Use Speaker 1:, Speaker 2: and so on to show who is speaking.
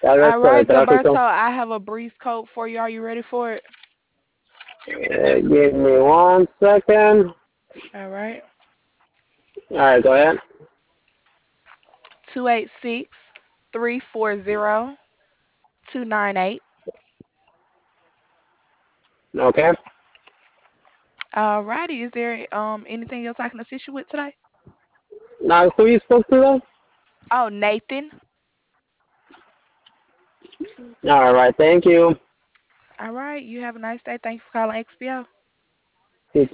Speaker 1: All
Speaker 2: Correcto, de
Speaker 1: right, Gilberto,
Speaker 2: tráfico.
Speaker 1: I have a breeze code for you. Are you ready for it?
Speaker 2: Give me 1 second.
Speaker 1: All right.
Speaker 2: All right, go ahead.
Speaker 1: 286-340-298.
Speaker 2: Okay.
Speaker 1: All righty. Is there anything else I can assist you with today?
Speaker 2: Now, who you spoke to though?
Speaker 1: Oh, Nathan.
Speaker 2: All right, thank you.
Speaker 1: All right. You have a nice day. Thank you for calling XPO.